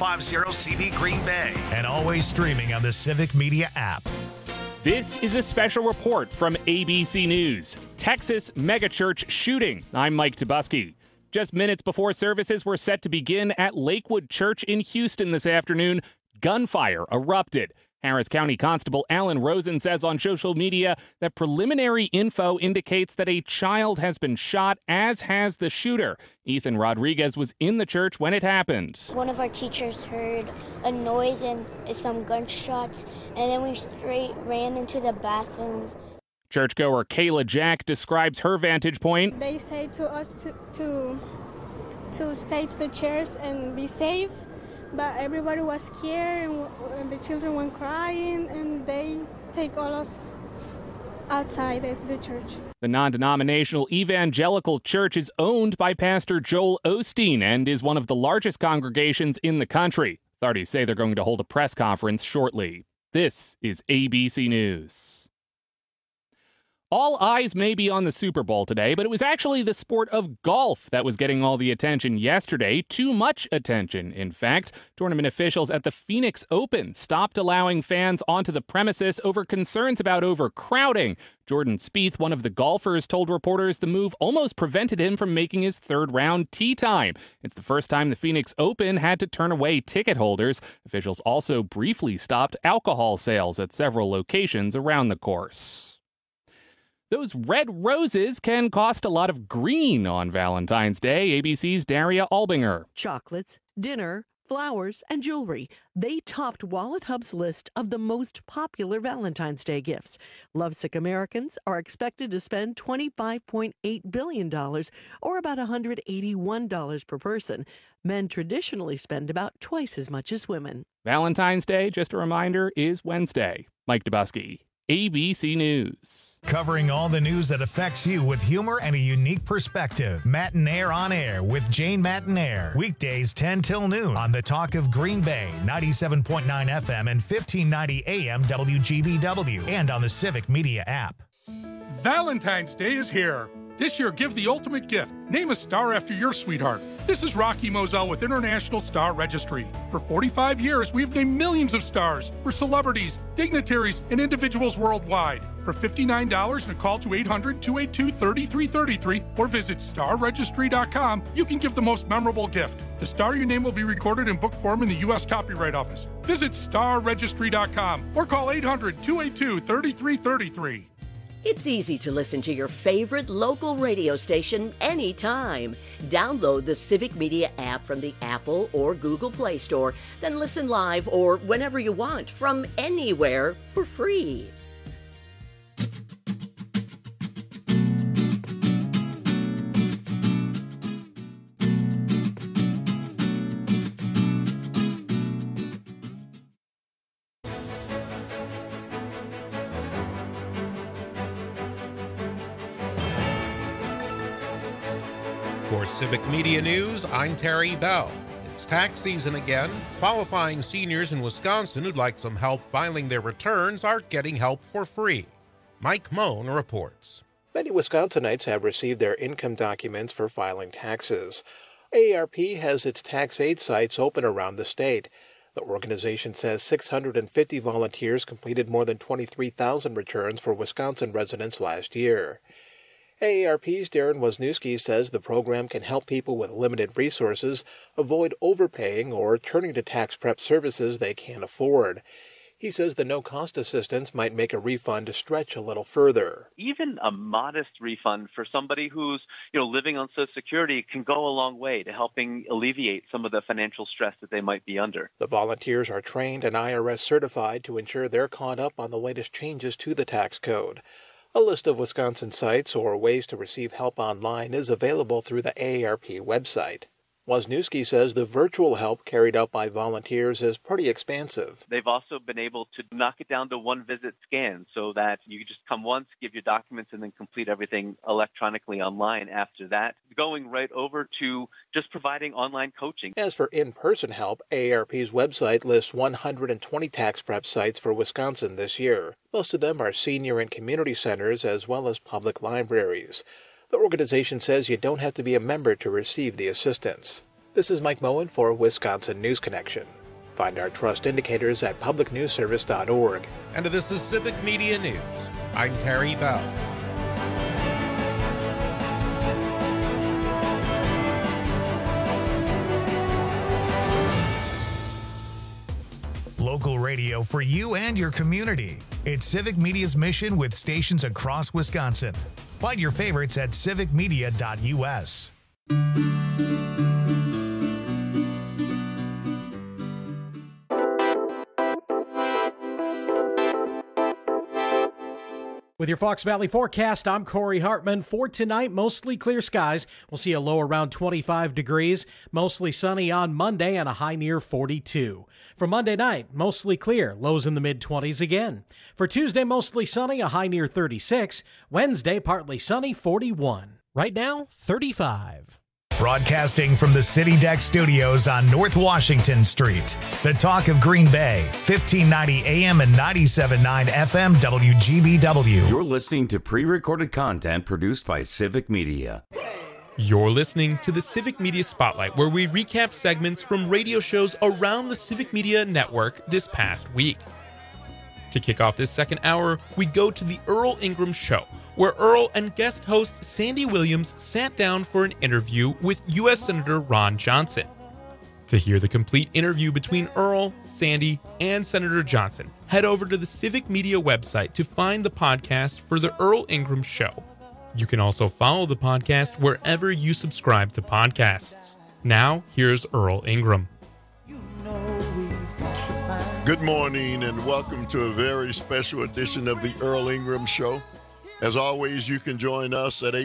750-CD Green Bay. And always streaming on the Civic Media app. This is a special report from ABC News. Texas megachurch shooting. I'm Mike Tobusky. Just minutes before services were set to begin at Lakewood Church in Houston this afternoon, gunfire erupted. Harris County Constable Alan Rosen says on social media that preliminary info indicates that a child has been shot, as has the shooter. Ethan Rodriguez was in the church when it happened. One of our teachers heard a noise and some gunshots, and then we straight ran into the bathrooms. Churchgoer Kayla Jack describes her vantage point. They say to us to stay to the chairs and be safe. But everybody was scared, and the children were crying, and they take all us outside the church. The non-denominational evangelical church is owned by Pastor Joel Osteen and is one of the largest congregations in the country. Authorities say they're going to hold a press conference shortly. This is ABC News. All eyes may be on the Super Bowl today, but it was actually the sport of golf that was getting all the attention yesterday. Too much attention, in fact. Tournament officials at the Phoenix Open stopped allowing fans onto the premises over concerns about overcrowding. Jordan Spieth, one of the golfers, told reporters the move almost prevented him from making his third-round tee time. It's the first time the Phoenix Open had to turn away ticket holders. Officials also briefly stopped alcohol sales at several locations around the course. Those red roses can cost a lot of green on Valentine's Day. ABC's Daria Albinger. Chocolates, dinner, flowers, and jewelry. They topped Wallet Hub's list of the most popular Valentine's Day gifts. Lovesick Americans are expected to spend $25.8 billion, or about $181 per person. Men traditionally spend about twice as much as women. Valentine's Day, just a reminder, is Wednesday. Mike Dubusky, ABC News. Covering all the news that affects you with humor and a unique perspective. Matinaire on Air with Jane Matinaire. Weekdays 10 till noon on the Talk of Green Bay, 97.9 FM and 1590 AM WGBW, and on the Civic Media app. Valentine's Day is here. This year, give the ultimate gift. Name a star after your sweetheart. This is Rocky Moselle with International Star Registry. For 45 years, we've named millions of stars for celebrities, dignitaries, and individuals worldwide. For $59 and a call to 800-282-3333 or visit starregistry.com, you can give the most memorable gift. The star your name will be recorded in book form in the U.S. Copyright Office. Visit starregistry.com or call 800-282-3333. It's easy to listen to your favorite local radio station anytime. Download the Civic Media app from the Apple or Google Play Store, then listen live or whenever you want from anywhere for free. For Civic Media News, I'm Terry Bell. It's tax season again. Qualifying seniors in Wisconsin who'd like some help filing their returns are getting help for free. Mike Moan reports. Many Wisconsinites have received their income documents for filing taxes. AARP has its tax aid sites open around the state. The organization says 650 volunteers completed more than 23,000 returns for Wisconsin residents last year. AARP's Darren Wisniewski says the program can help people with limited resources avoid overpaying or turning to tax prep services they can't afford. He says the no-cost assistance might make a refund stretch a little further. Even a modest refund for somebody who's, living on Social Security can go a long way to helping alleviate some of the financial stress that they might be under. The volunteers are trained and IRS certified to ensure they're caught up on the latest changes to the tax code. A list of Wisconsin sites or ways to receive help online is available through the AARP website. Wisniewski says the virtual help carried out by volunteers is pretty expansive. They've also been able to knock it down to one-visit scan so that you just come once, give your documents, and then complete everything electronically online after that, going right over to just providing online coaching. As for in-person help, AARP's website lists 120 tax prep sites for Wisconsin this year. Most of them are senior and community centers as well as public libraries. The organization says you don't have to be a member to receive the assistance. This is Mike Moen for Wisconsin News Connection. Find our trust indicators at publicnewsservice.org. And this is Civic Media News. I'm Terry Bell. Local radio for you and your community. It's Civic Media's mission with stations across Wisconsin. Find your favorites at civicmedia.us. With your Fox Valley forecast, I'm Corey Hartman. For tonight, mostly clear skies. We'll see a low around 25 degrees. Mostly sunny on Monday and a high near 42. For Monday night, mostly clear. Lows in the mid-20s again. For Tuesday, mostly sunny, a high near 36. Wednesday, partly sunny, 41. Right now, 35. Broadcasting from the City Deck Studios on North Washington Street. The Talk of Green Bay, 1590 AM and 97.9 FM WGBW. You're listening to pre-recorded content produced by Civic Media. You're listening to the Civic Media Spotlight, where we recap segments from radio shows around the Civic Media network this past week. To kick off this second hour, we go to the Earl Ingram Show, where Earl and guest host Sandy Williams sat down for an interview with U.S. Senator Ron Johnson. To hear the complete interview between Earl, Sandy, and Senator Johnson, head over to the Civic Media website to find the podcast for the Earl Ingram Show. You can also follow the podcast wherever you subscribe to podcasts. Now, here's Earl Ingram. Good morning and welcome to a very special edition of the Earl Ingram Show. As always, you can join us at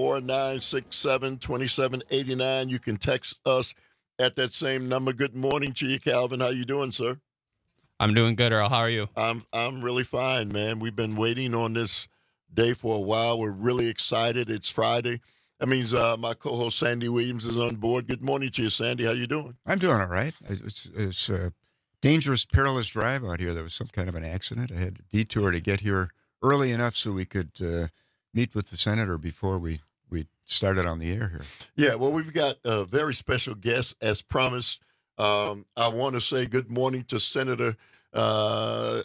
844-967-2789. You can text us at that same number. Good morning to you, Calvin. How you doing, sir? I'm doing good, Earl. How are you? I'm really fine, man. We've been waiting on this day for a while. We're really excited. It's Friday. That means my co-host Sandy Williams is on board. Good morning to you, Sandy. How you doing? I'm doing all right. It's a dangerous, perilous drive out here. There was some kind of an accident. I had to detour to get here early enough so we could meet with the senator before we started on the air here. Yeah, well, we've got a very special guest, as promised. I want to say good morning to Senator Ron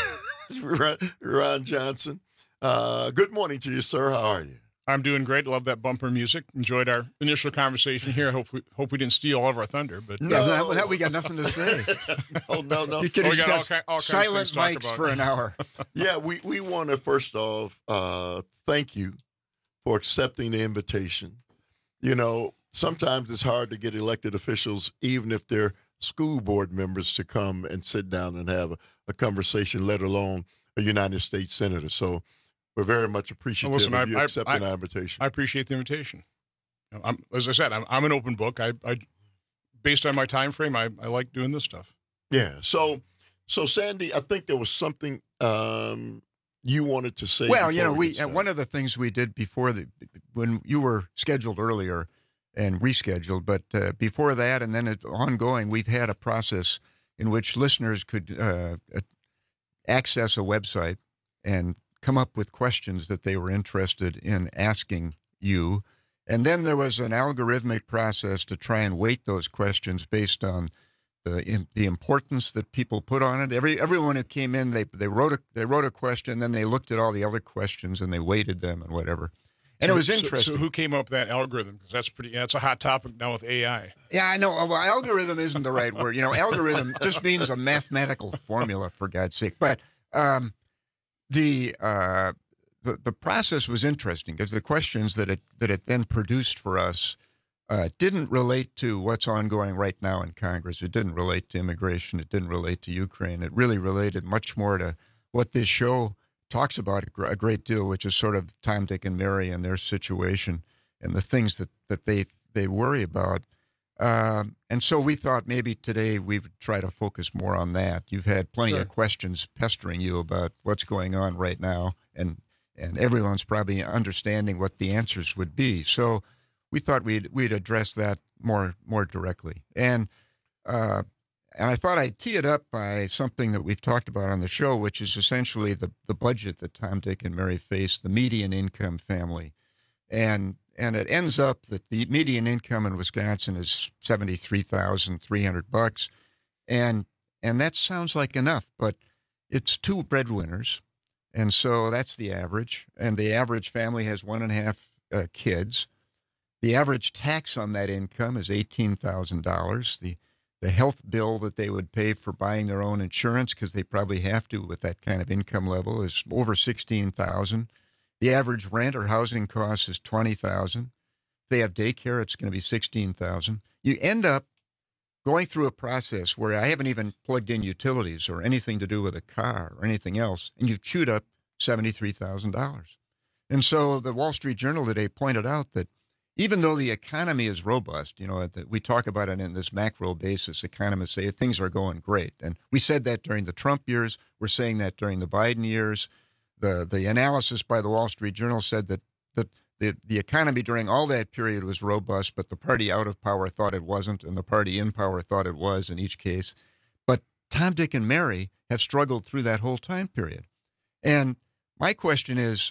Johnson. Good morning to you, sir. How are you? I'm doing great. Love that bumper music. Enjoyed our initial conversation here. Hope we didn't steal all of our thunder. But no, that we got nothing to say. No. You could we got all silent mics for an hour. Yeah, we want to first off thank you for accepting the invitation. You know, sometimes it's hard to get elected officials, even if they're school board members, to come and sit down and have a conversation, let alone a United States senator. So we're very much appreciative of you accepting our invitation. I appreciate the invitation. As I said, I'm an open book. I based on my time frame, I like doing this stuff. Yeah. So Sandy, I think there was something you wanted to say. Well, one of the things we did before when you were scheduled earlier and rescheduled, but before that and then ongoing, we've had a process in which listeners could access a website and come up with questions that they were interested in asking you. And then there was an algorithmic process to try and weight those questions based on the importance that people put on it. Everyone who came in, they wrote a question, then they looked at all the other questions and they weighted them and whatever. And it was interesting. So who came up with that algorithm? Because that's a hot topic now with AI. Yeah, I know. Well, algorithm isn't the right word. Algorithm just means a mathematical formula, for God's sake. But the process was interesting because the questions that it then produced for us didn't relate to what's ongoing right now in Congress. It didn't relate to immigration. It didn't relate to Ukraine. It really related much more to what this show talks about a great deal, which is sort of Tom, Dick, and Mary and their situation and the things that they worry about. And so we thought maybe today we would try to focus more on that. You've had plenty of questions pestering you about what's going on right now, and everyone's probably understanding what the answers would be. So we thought we'd address that more directly. And I thought I'd tee it up by something that we've talked about on the show, which is essentially the budget that Tom, Dick, and Mary face, the median income family. And it ends up that the median income in Wisconsin is $73,300, and that sounds like enough, but it's 2 breadwinners, and so that's the average. And the average family has 1.5 kids. The average tax on that income is $18,000. The health bill that they would pay for buying their own insurance, because they probably have to with that kind of income level, is over $16,000. The average rent or housing cost is $20,000. If they have daycare, it's going to be $16,000. You end up going through a process where I haven't even plugged in utilities or anything to do with a car or anything else, and you've chewed up $73,000. And so the Wall Street Journal today pointed out that even though the economy is robust, we talk about it in this macro basis, economists say things are going great. And we said that during the Trump years. We're saying that during the Biden years. The analysis by the Wall Street Journal said that the economy during all that period was robust, but the party out of power thought it wasn't, and the party in power thought it was in each case. But Tom, Dick, and Mary have struggled through that whole time period. And my question is,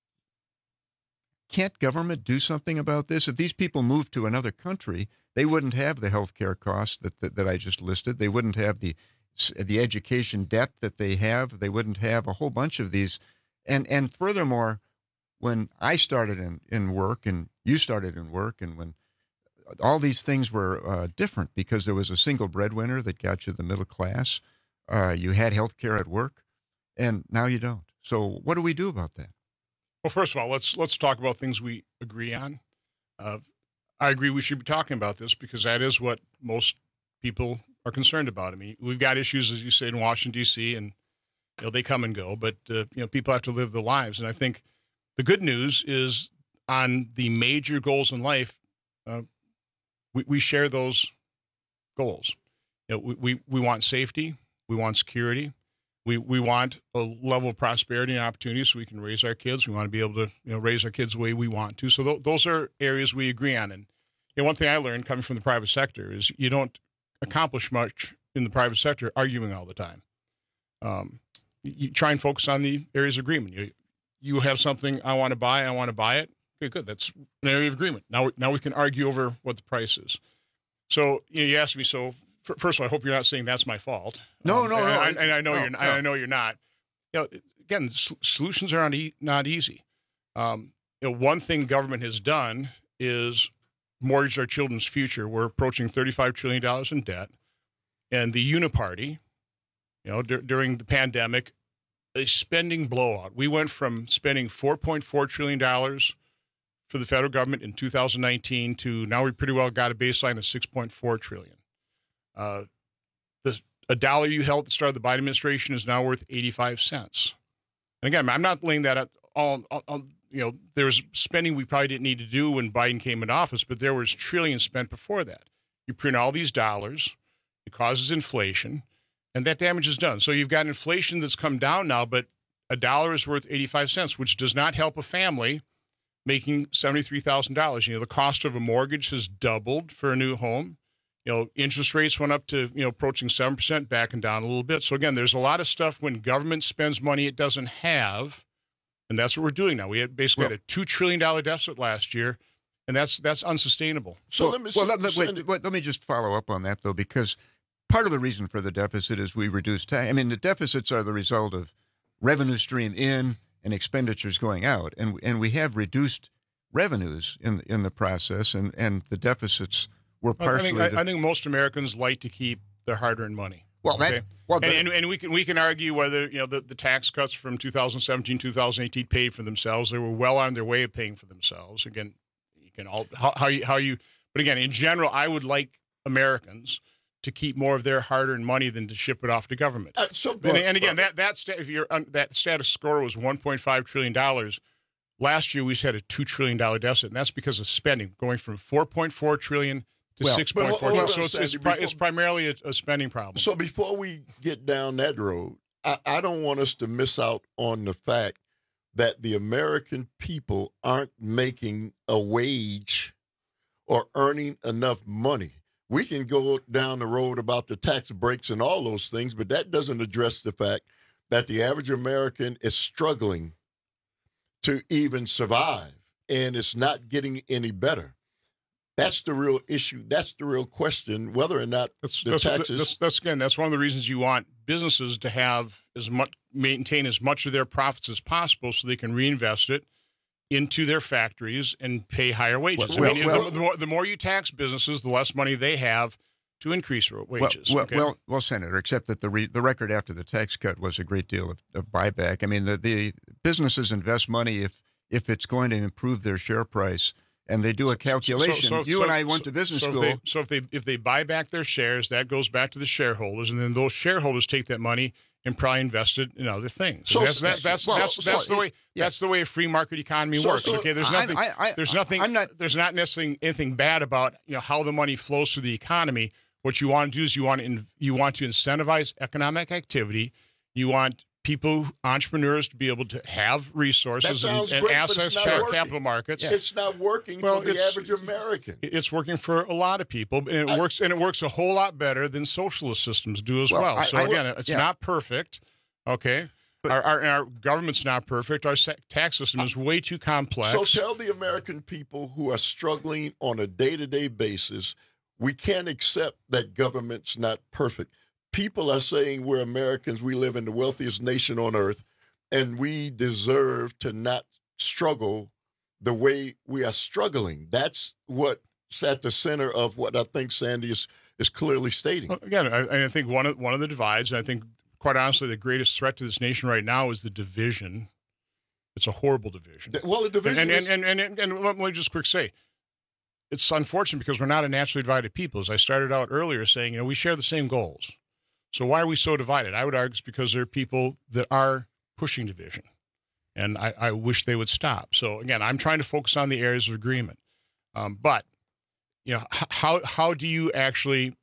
can't government do something about this? If these people moved to another country, they wouldn't have the health care costs that I just listed. They wouldn't have the education debt that they have. They wouldn't have a whole bunch of these. And furthermore, when I started in work and you started in work, and when all these things were different because there was a single breadwinner that got you the middle class, you had health care at work, and now you don't. So what do we do about that? Well, first of all, let's talk about things we agree on. I agree we should be talking about this because that is what most people are concerned about. I mean, we've got issues, as you say, in Washington, D.C., and they come and go, but people have to live their lives. And I think the good news is on the major goals in life, we share those goals. We want safety, we want security. We want a level of prosperity and opportunity so we can raise our kids. We want to be able to raise our kids the way we want to. So those are areas we agree on. And one thing I learned coming from the private sector is you don't accomplish much in the private sector arguing all the time. You try and focus on the areas of agreement. You have something I want to buy it. Okay, good. That's an area of agreement. Now we can argue over what the price is. So you asked me, so first of all, I hope you're not saying that's my fault. No. And I know you're not. I know you're not. Again, solutions are not easy. One thing government has done is mortgage our children's future. We're approaching $35 trillion in debt, and the Uniparty, during the pandemic, a spending blowout. We went from spending $4.4 trillion for the federal government in 2019 to now we pretty well got a baseline of $6.4 trillion. A dollar you held at the start of the Biden administration is now worth 85 cents. And again, I'm not laying that at all. There was spending we probably didn't need to do when Biden came into office, but there was trillions spent before that. You print all these dollars, it causes inflation, and that damage is done. So you've got inflation that's come down now, but a dollar is worth 85 cents, which does not help a family making $73,000. The cost of a mortgage has doubled for a new home. Interest rates went up to, approaching 7%, backing down a little bit. So again, there's a lot of stuff when government spends money it doesn't have, and that's what we're doing now. We had basically had a $2 trillion deficit last year, and that's unsustainable. So let me just follow up on that, though, because part of the reason for the deficit is we reduce tax. I mean, the deficits are the result of revenue stream in and expenditures going out, and we have reduced revenues in the process, and the deficits were partially. I think most Americans like to keep their hard-earned money. Well, and we can argue whether the tax cuts from 2017, 2018 paid for themselves. They were well on their way of paying for themselves. Again, you can all how you. But again, in general, I would like Americans to keep more of their hard-earned money than to ship it off to government. And again, that status score was $1.5 trillion. Last year, we had a $2 trillion deficit, and that's because of spending, going from $4.4 trillion to 6.4. So it's primarily a spending problem. So before we get down that road, I don't want us to miss out on the fact that the American people aren't making a wage or earning enough money. We can go down the road about the tax breaks and all those things, but that doesn't address the fact that the average American is struggling to even survive. and it's not getting any better. That's the real issue. That's the real question, whether or not the taxes. That's one of the reasons you want businesses to have maintain as much of their profits as possible so they can reinvest it into their factories and pay higher wages. The more you tax businesses, the less money they have to increase wages. Well, Senator, except that the record after the tax cut was a great deal of buyback. I mean, the businesses invest money if it's going to improve their share price. And they do a calculation. You and I went to business school. If they buy back their shares, that goes back to the shareholders, and then those shareholders take that money and probably invest it in other things. So that's the way a free market economy works. Okay, there's not necessarily anything bad about how the money flows through the economy. What you want to do is you want to incentivize economic activity. You want entrepreneurs to be able to have resources and access to capital markets. It's not working for the average American. It's working for a lot of people, and it works a whole lot better than socialist systems do as well. It's not perfect, okay? Our government's not perfect. Our tax system is way too complex. So tell the American people who are struggling on a day-to-day basis, we can't accept that government's not perfect. People are saying we're Americans, we live in the wealthiest nation on earth, and we deserve to not struggle the way we are struggling. That's what's at the center of what I think Sandy is clearly stating. Again, I think one of the divides, and I think, quite honestly, the greatest threat to this nation right now is the division. It's a horrible division. Well, the division and let me just quick say, it's unfortunate because we're not a naturally divided people. As I started out earlier saying, we share the same goals. So why are we so divided? I would argue it's because there are people that are pushing division, and I wish they would stop. So again, I'm trying to focus on the areas of agreement. But how do you actually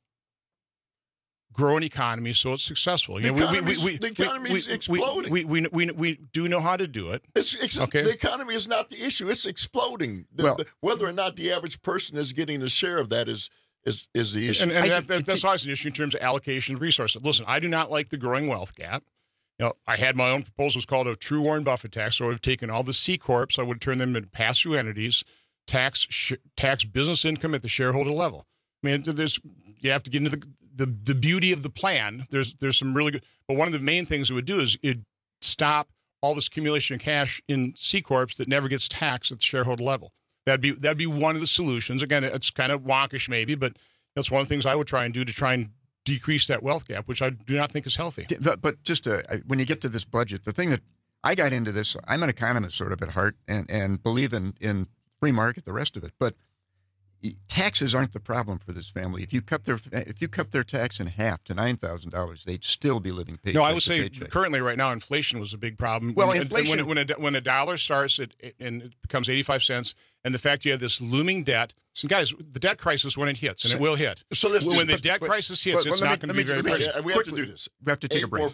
grow an economy so it's successful? The economy is exploding. We do know how to do it. The economy is not the issue; it's exploding. Whether or not the average person is getting a share of that is the issue. And that's always an issue in terms of allocation of resources. Listen, I do not like the growing wealth gap. I had my own proposal. It's called a true Warren Buffett tax. So I would have taken all the C corps, I would turn them into pass-through entities, tax business income at the shareholder level. I mean, you have to get into the beauty of the plan. There's some really good, but one of the main things it would do is it'd stop all this accumulation of cash in C corps that never gets taxed at the shareholder level. That'd be one of the solutions. Again, it's kind of wonkish maybe, but that's one of the things I would try and do to try and decrease that wealth gap, which I do not think is healthy. But just when you get to this budget, the thing that I got into this, I'm an economist sort of at heart and believe in free market, the rest of it. But taxes aren't the problem for this family. If you cut their tax in half to $9,000, they'd still be living paycheck to paycheck. No, I would say currently right now inflation was a big problem. Well, inflation when a dollar starts and it becomes 85 cents, and the fact you have this looming debt. So guys, the debt crisis when it hits, and it will hit. So when the debt crisis hits, it's not going to be very pretty. We have to do this. We have to take a break.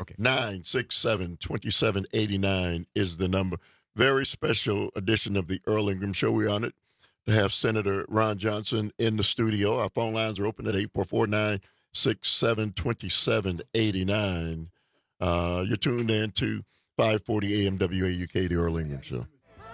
844-967-2789 is the number. Very special edition of the Earl Ingram Show. We're on it to have Senator Ron Johnson in the studio. Our phone lines are open at 844-967-2789. You're tuned in to 540 AM WAUK, the Earl Ingram Show.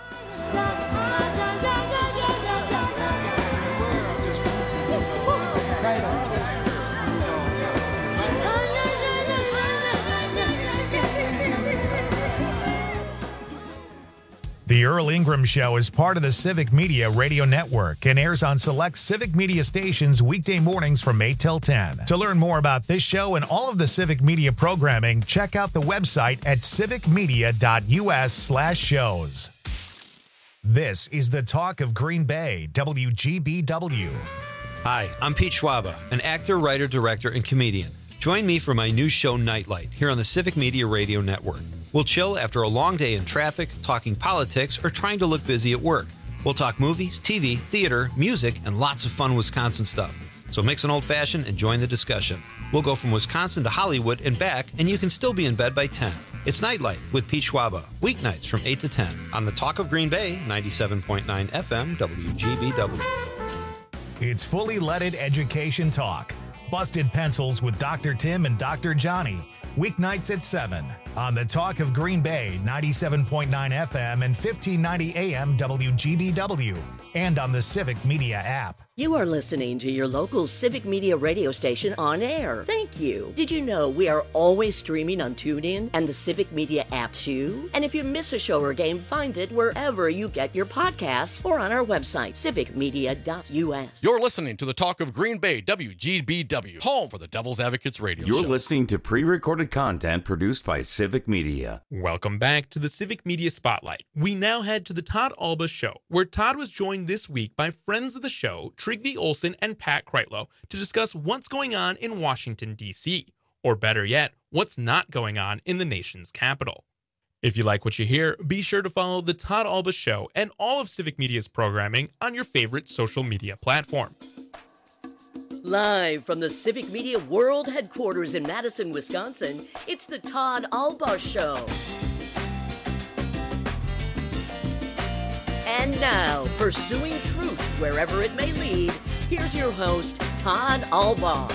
The Earl Ingram Show is part of the Civic Media Radio Network and airs on select Civic Media stations weekday mornings from 8 till 10. To learn more about this show and all of the Civic Media programming, check out the website at civicmedia.us/shows. This is the Talk of Green Bay, WGBW. Hi, I'm Pete Schwaba, an actor, writer, director, and comedian. Join me for my new show, Nightlight, here on the Civic Media Radio Network. We'll chill after a long day in traffic, talking politics, or trying to look busy at work. We'll talk movies, TV, theater, music, and lots of fun Wisconsin stuff. So mix an old-fashioned and join the discussion. We'll go from Wisconsin to Hollywood and back, and you can still be in bed by 10. It's Nightlight with Pete Schwaba, weeknights from 8 to 10 on the Talk of Green Bay, 97.9 FM, WGBW. It's fully leaded education talk. Busted Pencils with Dr. Tim and Dr. Johnny. weeknights at 7 on the Talk of Green Bay, 97.9 FM and 1590 AM WGBW, and on the Civic Media app. You are listening to your local Civic Media radio station on air. Thank you. Did you know we are always streaming on TuneIn and the Civic Media app too? And if you miss a show or game, find it wherever you get your podcasts or on our website, civicmedia.us. You're listening to the Talk of Green Bay, WGBW, home for the Devil's Advocates radio show. You're listening to pre-recorded content produced by Civic Media. Welcome back to the Civic Media Spotlight. We now head to the Todd Alba Show, where Todd was joined this week by friends of the show, Trygve Olsen and Pat Kreitlow, to discuss what's going on in Washington, D.C., or better yet, what's not going on in the nation's capital. If you like what you hear, be sure to follow the Todd Alba Show and all of Civic Media's programming on your favorite social media platform. Live from the Civic Media World Headquarters in Madison, Wisconsin, it's the Todd Alba Show. And now, pursuing truth wherever it may lead, here's your host, Todd Alba.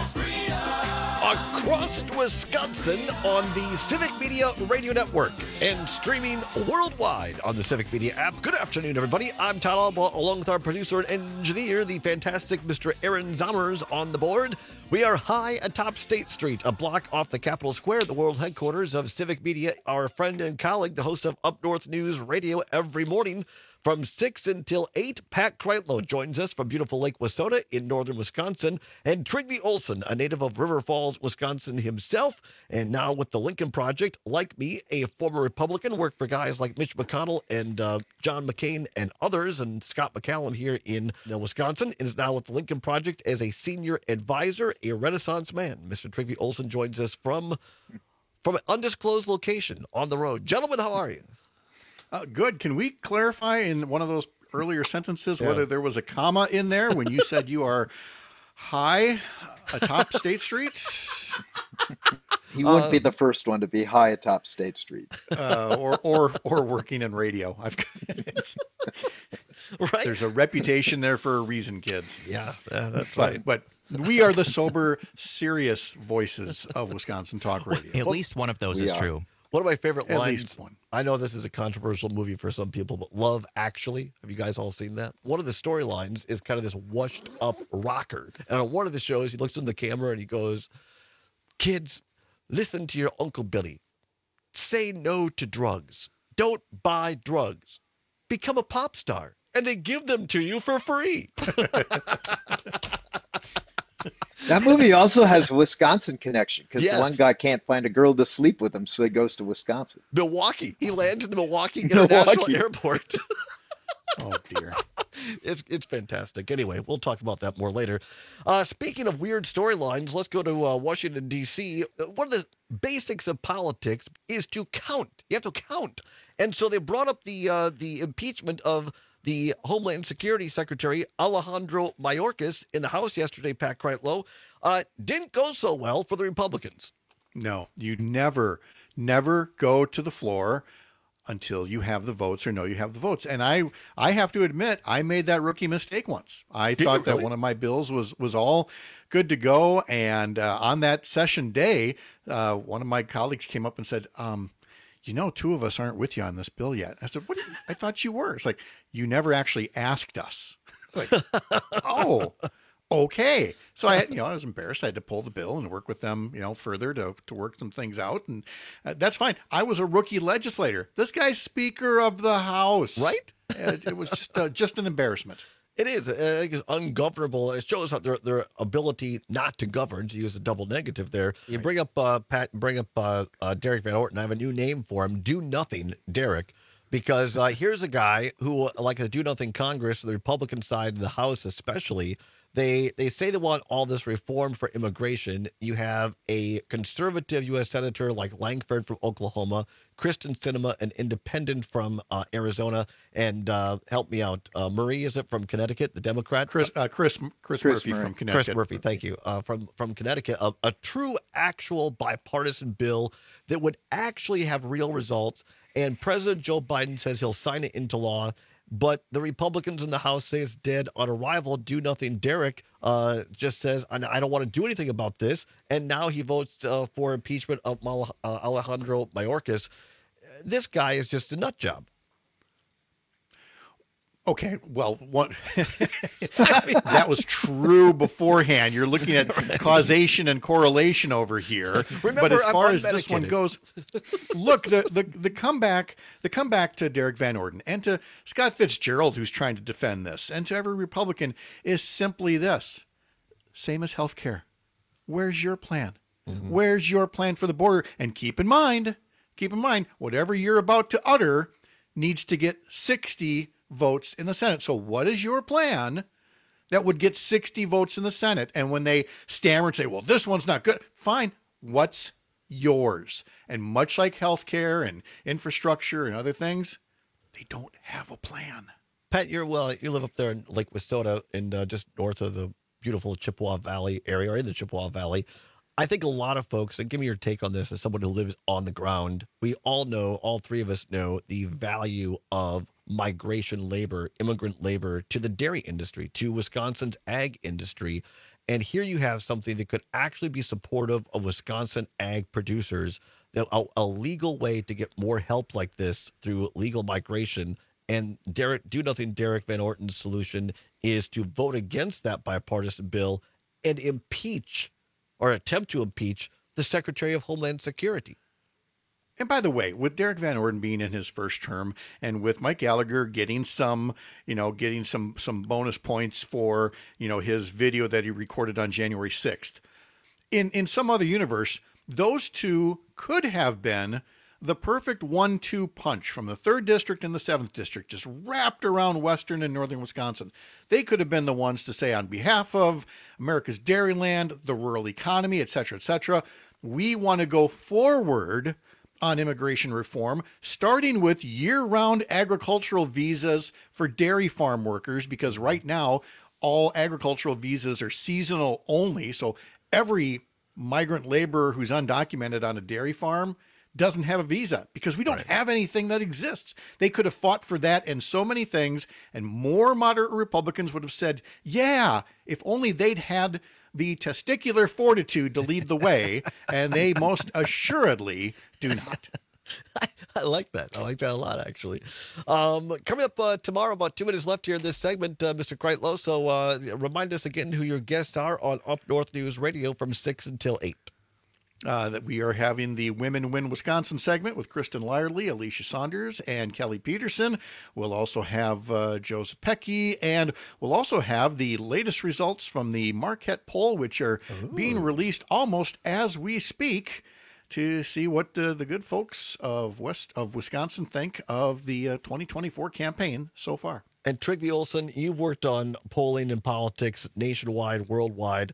Across Wisconsin on the Civic Media Radio Network and streaming worldwide on the Civic Media app. Good afternoon, everybody. I'm Todd Alba, along with our producer and engineer, the fantastic Mr. Aaron Zommers, on the board. We are high atop State Street, a block off the Capitol Square, the world headquarters of Civic Media. Our friend and colleague, the host of Up North News Radio every morning, from 6 until 8, Pat Kreitlow joins us from beautiful Lake Wissota in northern Wisconsin, and Trygve Olsen, a native of River Falls, Wisconsin himself, and now with the Lincoln Project, like me, a former Republican, worked for guys like Mitch McConnell and John McCain and others, and Scott McCallum here in Wisconsin, and is now with the Lincoln Project as a senior advisor, a Renaissance man. Mr. Trygve Olsen joins us from an undisclosed location on the road. Gentlemen, how are you? Good. Can we clarify in one of those earlier sentences whether there was a comma in there when you said you are high atop State Street? He wouldn't be the first one to be high atop State Street, or working in radio. Right. There's a reputation there for a reason, kids. Yeah, that's right. But we are the sober, serious voices of Wisconsin Talk Radio. At least one of those is true. One of my favorite At lines, least one. I know this is a controversial movie for some people, but Love Actually, have you guys all seen that? One of the storylines is kind of this washed up rocker. And on one of the shows, he looks in the camera and he goes, "Kids, listen to your Uncle Billy. Say no to drugs. Don't buy drugs. Become a pop star. And they give them to you for free." That movie also has a Wisconsin connection because Yes. one guy can't find a girl to sleep with him, so he goes to Wisconsin. Milwaukee. He lands in the Milwaukee International Airport. Oh, dear. It's fantastic. Anyway, we'll talk about that more later. Speaking of weird storylines, let's go to Washington, D.C. One of the basics of politics is to count. You have to count. And so they brought up the impeachment of the Homeland Security Secretary Alejandro Mayorkas in the House yesterday, Pat Kreitlow. Didn't go so well for the Republicans. No, you never go to the floor until you have the votes or know you have the votes. And I have to admit, I made that rookie mistake once. I thought that one of my bills was all good to go. And on that session day, one of my colleagues came up and said, two of us aren't with you on this bill yet. I said, "What? I thought you were." It's like, "You never actually asked us." It's like, "Oh, okay." So I was embarrassed. I had to pull the bill and work with them, further to work some things out. And that's fine. I was a rookie legislator. This guy's Speaker of the House. Right? It was just an embarrassment. It is. I think it's ungovernable. It shows how their ability not to govern, to use a double negative there. You bring up Pat, bring up Derek Van Orton. I have a new name for him, Do Nothing Derek, because here's a guy who, like the Do Nothing Congress, the Republican side of the House especially, they say they want all this reform for immigration. You have a conservative U.S. Senator like Langford from Oklahoma, Kristen Sinema, an independent from Arizona, and help me out, Murray, is it from Connecticut, the Democrat? Chris Murphy from Connecticut. Chris Murphy, thank you, from Connecticut. A true, actual bipartisan bill that would actually have real results. And President Joe Biden says he'll sign it into law. but the Republicans in the House say it's dead on arrival. Do Nothing Derek just says, I don't want to do anything about this, and now he votes for impeachment of Alejandro Mayorkas. This guy is just a nut job. Okay, well, that was true beforehand. You're looking at causation and correlation over here. Remember, but as far I'm as this one goes, look, the comeback to Derek Van Orden and to Scott Fitzgerald, who's trying to defend this, and to every Republican, is simply this: same as healthcare. Where's your plan? Mm-hmm. Where's your plan for the border? And keep in mind, whatever you're about to utter needs to get 60 votes in the Senate. So what is your plan that would get 60 votes in the Senate? And when they stammer and say, well, this one's not good, fine. What's yours? And much like healthcare and infrastructure and other things, they don't have a plan. Pat, you live up there in Lake Wissota and just north of the beautiful Chippewa Valley area, or in the Chippewa Valley. I think a lot of folks, and give me your take on this as someone who lives on the ground, we all know, all three of us know, the value of migration labor, immigrant labor to the dairy industry, to Wisconsin's ag industry. And here you have something that could actually be supportive of Wisconsin ag producers, a legal way to get more help like this through legal migration. And Do Nothing Derek Van Orden's solution is to vote against that bipartisan bill and impeach, or attempt to impeach, the Secretary of Homeland Security. And by the way, with Derek Van Orden being in his first term, and with Mike Gallagher getting some bonus points for, his video that he recorded on January 6th, in some other universe, those two could have been the perfect 1-2 punch from the 3rd District and the 7th District, just wrapped around western and northern Wisconsin. They could have been the ones to say, on behalf of America's dairyland, the rural economy, et cetera, we want to go forward on immigration reform, starting with year-round agricultural visas for dairy farm workers, because right now all agricultural visas are seasonal only. So every migrant laborer who's undocumented on a dairy farm doesn't have a visa, because we don't have anything that exists. They could have fought for that and so many things, and more moderate Republicans would have said, yeah, if only they'd had the testicular fortitude to lead the way, and they most assuredly do not. I like that. I like that a lot, actually. Coming up tomorrow, about 2 minutes left here in this segment, Mr. Kreitlow. So remind us again who your guests are on Up North News Radio from 6 until 8. That we are having the Women Win Wisconsin segment with Kristen Lyerly, Alicia Saunders, and Kelly Peterson. We'll also have Joe Zepecki, and we'll also have the latest results from the Marquette poll, which are being released almost as we speak, to see what the good folks of Wisconsin think of the 2024 campaign so far. And Trygve Olson, you've worked on polling and politics nationwide, worldwide.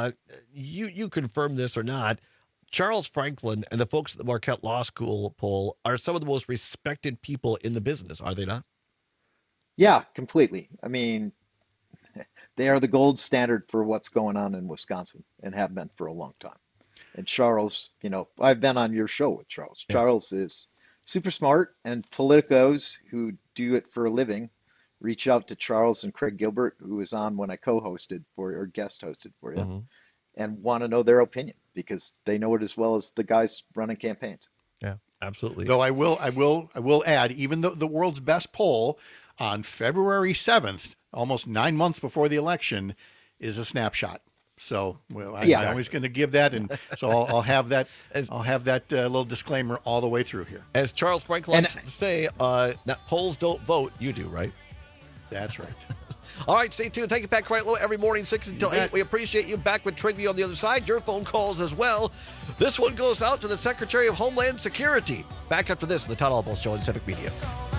You confirm this or not? Charles Franklin and the folks at the Marquette Law School poll are some of the most respected people in the business, are they not? Yeah, completely. I mean, they are the gold standard for what's going on in Wisconsin, and have been for a long time. And Charles, I've been on your show with Charles. Yeah. Charles is super smart, and politicos who do it for a living reach out to Charles and Craig Gilbert, who was on when I co-hosted for you, or guest hosted for you, and want to know their opinion, because they know it as well as the guys running campaigns. Yeah, absolutely. Though I will add, even the world's best poll on February 7th, almost 9 months before the election, is a snapshot. So I'm always going to give that, and so I'll have that. I'll have that little disclaimer all the way through here. As Charles Franklin likes to say, polls don't vote, you do, right? That's right. All right, stay tuned. Thank you, Pat Kreitlow, every morning, 6 until 8. We appreciate you. Back with Trygve on the other side. Your phone calls as well. This one goes out to the Secretary of Homeland Security. Back after this, the Todd Alba Show on Civic Media.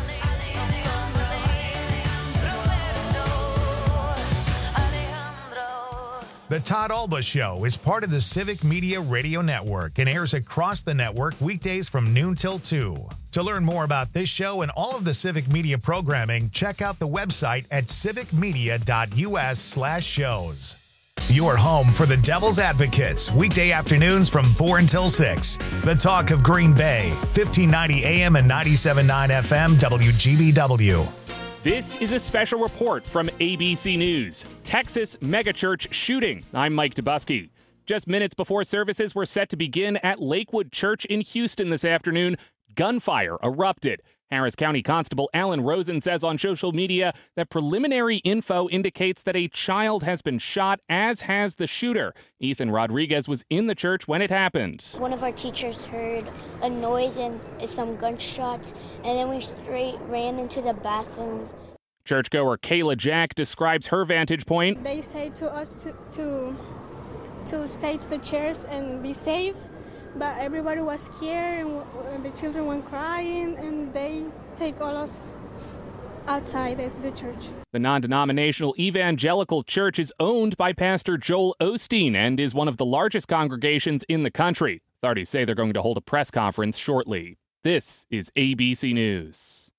The Todd Alba Show is part of the Civic Media Radio Network and airs across the network weekdays from noon till 2. To learn more about this show and all of the Civic Media programming, check out the website at civicmedia.us/shows. Your home for the Devil's Advocates, weekday afternoons from 4 until 6. The talk of Green Bay, 1590 AM and 97.9 FM, WGBW. This is a special report from ABC News. Texas megachurch shooting. I'm Mike Dubusky. Just minutes before services were set to begin at Lakewood Church in Houston this afternoon, gunfire erupted. Harris County Constable Alan Rosen says on social media that preliminary info indicates that a child has been shot, as has the shooter. Ethan Rodriguez was in the church when it happened. One of our teachers heard a noise and some gunshots, and then we straight ran into the bathrooms. Churchgoer Kayla Jack describes her vantage point. They say to us to stage the chairs and be safe. But everybody was scared, and the children were crying, and they take all us outside the church. The non-denominational evangelical church is owned by Pastor Joel Osteen and is one of the largest congregations in the country. Authorities say they're going to hold a press conference shortly. This is ABC News.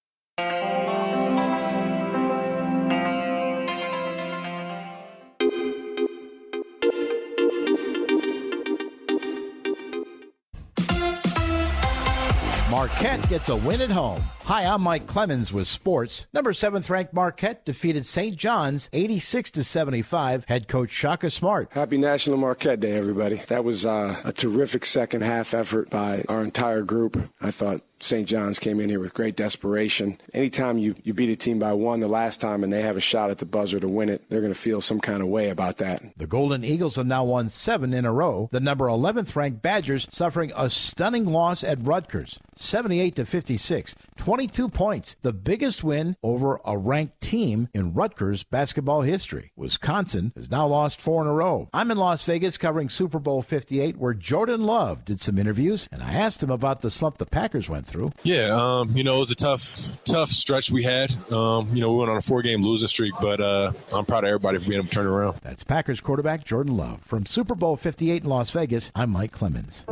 Marquette gets a win at home. Hi, I'm Mike Clemens with sports. Number 7th ranked Marquette defeated St. John's 86-75. Head coach Shaka Smart. Happy National Marquette Day, everybody. That was a terrific second half effort by our entire group. I thought St. John's came in here with great desperation. Anytime you beat a team by one the last time and they have a shot at the buzzer to win it, they're going to feel some kind of way about that. The Golden Eagles have now won 7 in a row. The number 11th ranked Badgers suffering a stunning loss at Rutgers, 78-56, 22 points, the biggest win over a ranked team in Rutgers basketball history. Wisconsin has now lost 4 in a row. I'm in Las Vegas covering Super Bowl 58, where Jordan Love did some interviews, and I asked him about the slump the Packers went through. Yeah, it was a tough stretch we had. We went on a 4-game losing streak, but I'm proud of everybody for being able to turn it around. That's Packers quarterback Jordan Love. From Super Bowl 58 in Las Vegas, I'm Mike Clemens.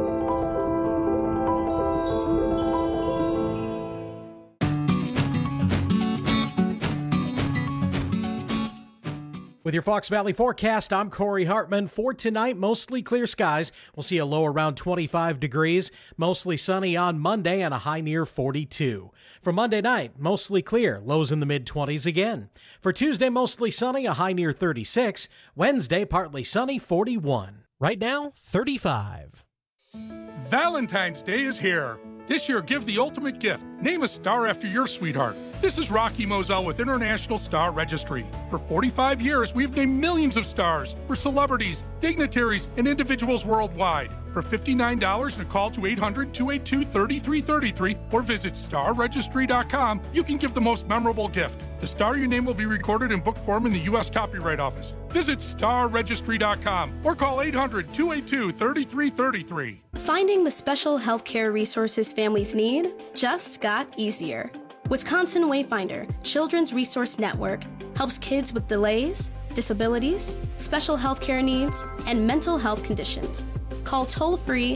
With your Fox Valley forecast, I'm Corey Hartman. For tonight, mostly clear skies. We'll see a low around 25 degrees. Mostly sunny on Monday and a high near 42. For Monday night, mostly clear. Lows in the mid-20s again. For Tuesday, mostly sunny, a high near 36. Wednesday, partly sunny, 41. Right now, 35. Valentine's Day is here. This year, give the ultimate gift. Name a star after your sweetheart. This is Rocky Moselle with International Star Registry. For 45 years, we've named millions of stars for celebrities, dignitaries, and individuals worldwide. For $59 and a call to 800-282-3333 or visit starregistry.com, you can give the most memorable gift. The star you name will be recorded in book form in the U.S. Copyright Office. Visit starregistry.com or call 800-282-3333. Finding the special healthcare resources families need just got easier. Wisconsin Wayfinder Children's Resource Network helps kids with delays, disabilities, special healthcare needs, and mental health conditions. Call toll-free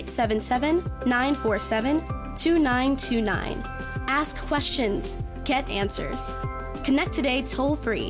877-947-2929. Ask questions. Get answers. Connect today toll-free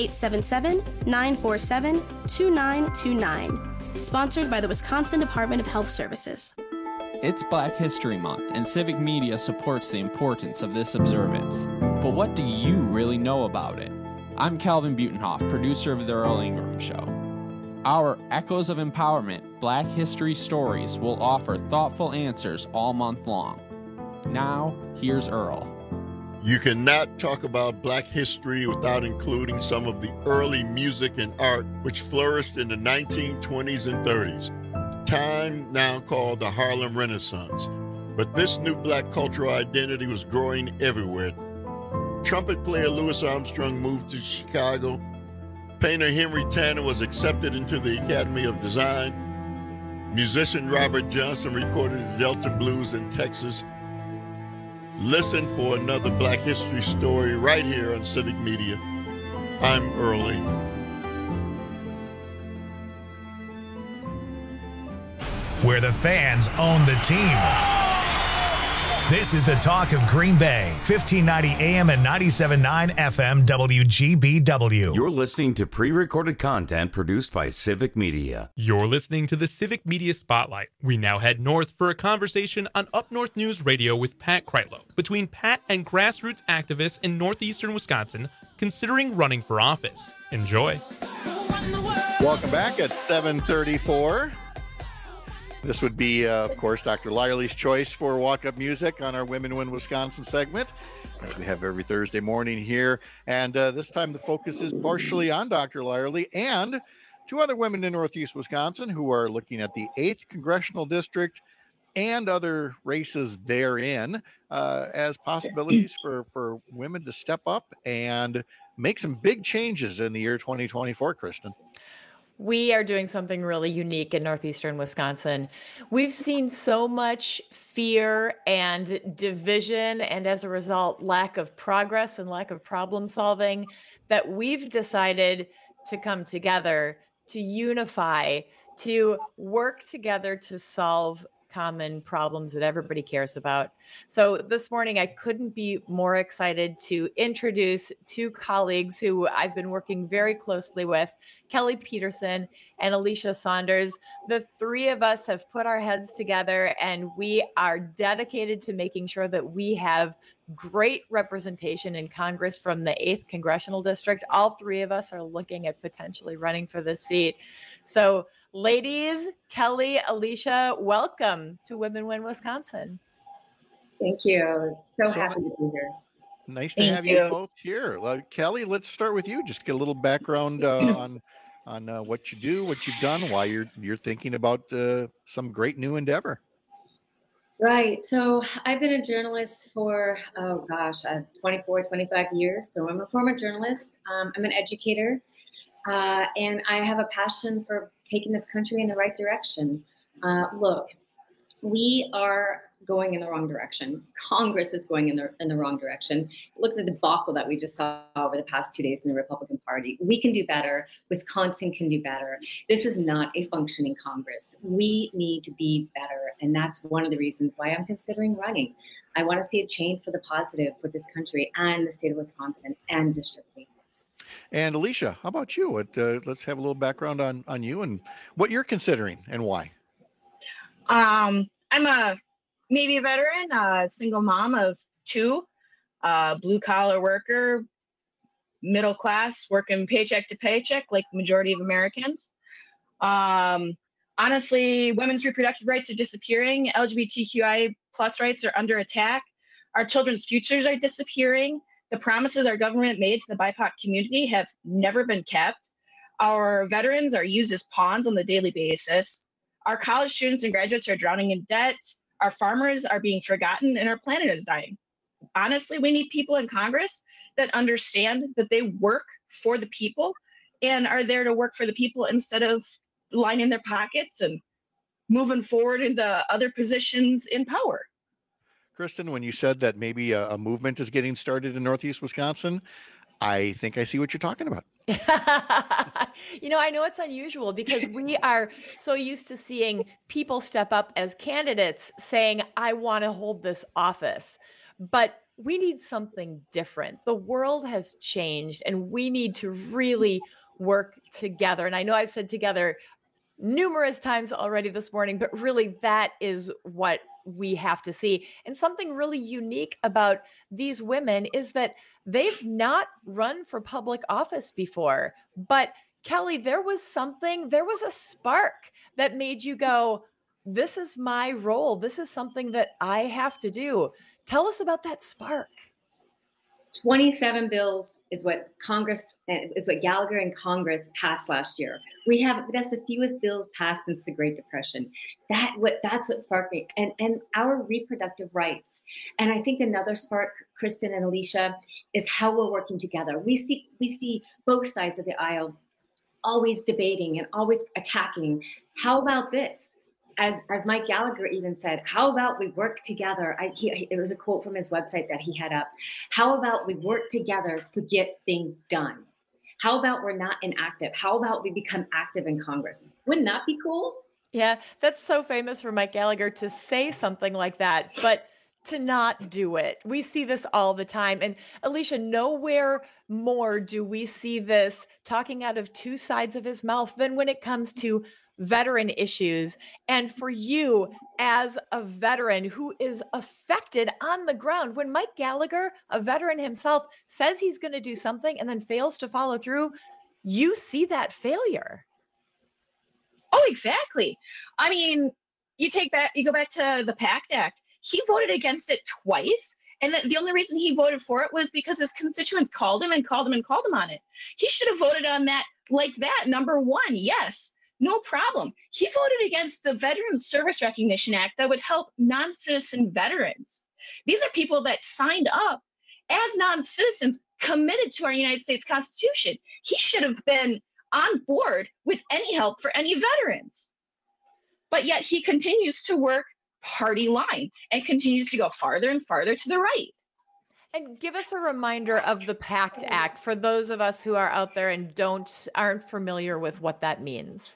877-947-2929. Sponsored by the Wisconsin Department of Health Services. It's Black History Month, and Civic Media supports the importance of this observance. But what do you really know about it? I'm Calvin Butenhoff, producer of The Earl Ingram Show. Our Echoes of Empowerment Black History Stories will offer thoughtful answers all month long. Now, here's Earl. You cannot talk about Black history without including some of the early music and art which flourished in the 1920s and 30s. Time now called the Harlem Renaissance. But this new Black cultural identity was growing everywhere. Trumpet player Louis Armstrong moved to Chicago. Painter Henry Tanner was accepted into the Academy of Design. Musician Robert Johnson recorded the Delta Blues in Texas. Listen for another Black history story right here on Civic Media. I'm Earl Ingram. Where the fans own the team. This is the talk of Green Bay, 1590 AM and 97.9 FM WGBW. You're listening to pre-recorded content produced by Civic Media. You're listening to the Civic Media Spotlight. We now head north for a conversation on Up North News Radio with Pat Kreitlow, between Pat and grassroots activists in northeastern Wisconsin considering running for office. Enjoy. Welcome back at 7:34. This would be, of course, Dr. Lyerly's choice for walk-up music on our Women Win Wisconsin segment, as we have every Thursday morning here. And this time the focus is partially on Dr. Lyerly and two other women in Northeast Wisconsin who are looking at the 8th Congressional District and other races therein as possibilities for women to step up and make some big changes in the year 2024, Kristen. We are doing something really unique in northeastern Wisconsin. We've seen so much fear and division, and as a result, lack of progress and lack of problem solving, that we've decided to come together, to unify, to work together to solve common problems that everybody cares about. So this morning, I couldn't be more excited to introduce two colleagues who I've been working very closely with, Kelly Peterson and Alicia Saunders. The three of us have put our heads together and we are dedicated to making sure that we have great representation in Congress from the 8th Congressional District. All three of us are looking at potentially running for this seat. So ladies, Kelly, Alicia, welcome to Women Win Wisconsin. Thank you. So happy to be here. Nice to have you both here. Kelly, let's start with you. Just get a little background on what you do, what you've done, why you're thinking about some great new endeavor. Right. So I've been a journalist for, 24, 25 years. So I'm a former journalist. I'm an educator. And I have a passion for taking this country in the right direction. Look, we are going in the wrong direction. Congress is going in the wrong direction. Look at the debacle that we just saw over the past 2 days in the Republican Party. We can do better. Wisconsin can do better. This is not a functioning Congress. We need to be better. And that's one of the reasons why I'm considering running. I want to see a change for the positive for this country and the state of Wisconsin and District 8. And Alicia, how about you? Let's have a little background on you and what you're considering and why. I'm a Navy veteran, a single mom of two, blue collar worker, middle class, working paycheck to paycheck like the majority of Americans. Honestly, women's reproductive rights are disappearing. LGBTQI plus rights are under attack. Our children's futures are disappearing. The promises our government made to the BIPOC community have never been kept. Our veterans are used as pawns on a daily basis. Our college students and graduates are drowning in debt. Our farmers are being forgotten and our planet is dying. Honestly, we need people in Congress that understand that they work for the people and are there to work for the people instead of lining their pockets and moving forward into other positions in power. Kristen, when you said that maybe a movement is getting started in Northeast Wisconsin, I think I see what you're talking about. I know it's unusual because we are so used to seeing people step up as candidates saying, I want to hold this office. But we need something different. The world has changed and we need to really work together. And I know I've said together numerous times already this morning, but really that is what we have to see. And something really unique about these women is that they've not run for public office before. But Kelly, there was a spark that made you go, this is my role. This is something that I have to do. Tell us about that spark. 27 bills is what Gallagher and Congress passed last year. That's the fewest bills passed since the Great Depression. That's what sparked me, and our reproductive rights. And I think another spark, Kristen and Alicia, is how we're working together. We see both sides of the aisle always debating and always attacking. How about this? As Mike Gallagher even said, how about we work together? It was a quote from his website that he had up. How about we work together to get things done? How about we're not inactive? How about we become active in Congress? Wouldn't that be cool? Yeah, that's so famous for Mike Gallagher to say something like that. But to not do it. We see this all the time. And Alicia, nowhere more do we see this talking out of two sides of his mouth than when it comes to veteran issues. And for you as a veteran who is affected on the ground, when Mike Gallagher, a veteran himself, says he's going to do something and then fails to follow through, you see that failure. Oh, exactly. I mean, you go back to the PACT Act. He voted against it twice. And the only reason he voted for it was because his constituents called him on it. He should have voted on that like that. Number one, yes, no problem. He voted against the Veterans Service Recognition Act that would help non-citizen veterans. These are people that signed up as non-citizens committed to our United States Constitution. He should have been on board with any help for any veterans. But yet he continues to work party line and continues to go farther and farther to the right. And give us a reminder of the PACT Act for those of us who are out there and aren't familiar with what that means.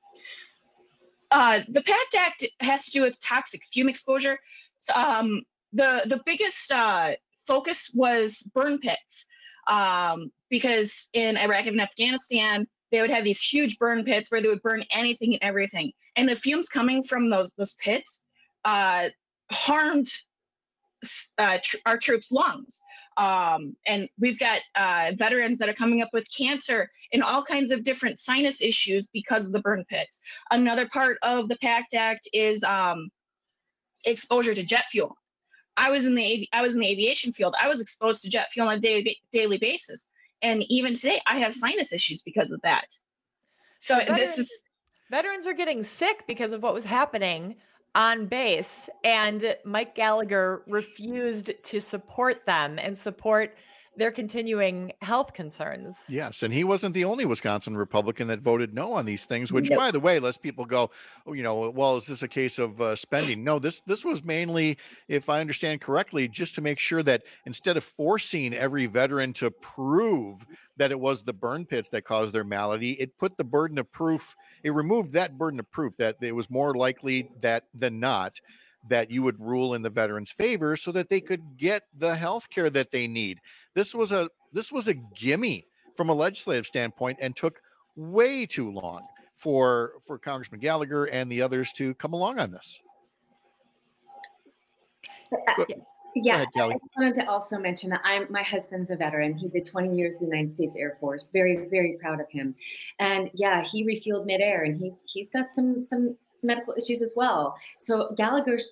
The PACT Act has to do with toxic fume exposure. The biggest focus was burn pits, because in Iraq and Afghanistan, they would have these huge burn pits where they would burn anything and everything. And the fumes coming from those pits harmed our troops' lungs. And we've got veterans that are coming up with cancer and all kinds of different sinus issues because of the burn pits. Another part of the PACT Act is exposure to jet fuel. I was in the aviation field. I was exposed to jet fuel on a daily basis. And even today, I have sinus issues because of that. So veterans are getting sick because of what was happening on base, and Mike Gallagher refused to support them and support their continuing health concerns. Yes, and he wasn't the only Wisconsin Republican that voted no on these things, which, by the way, lets people go, well, is this a case of spending? No, this was mainly, if I understand correctly, just to make sure that instead of forcing every veteran to prove that it was the burn pits that caused their malady, it put the burden of proof, it removed that burden of proof that it was more likely than not that you would rule in the veterans' favor so that they could get the health care that they need. This was a gimme from a legislative standpoint and took way too long for Congressman Gallagher and the others to come along on this. Yeah, I just wanted to also mention that my husband's a veteran. He did 20 years in the United States Air Force. Very, very proud of him. And yeah, he refueled midair, and he's got some medical issues as well. So Gallagher's,